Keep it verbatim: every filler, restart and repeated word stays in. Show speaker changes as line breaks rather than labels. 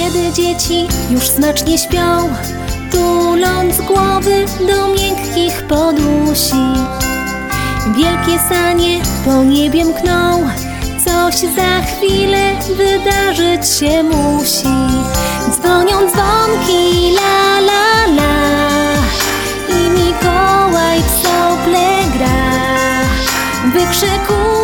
kiedy dzieci już smacznie śpią, tuląc głowy do miękkich podusi. Wielkie sanie po niebie mkną, coś za chwilę wydarzyć się musi. Dzwonią dzwonki, la la la, i Mikołaj w sople gra. Wykrzykuje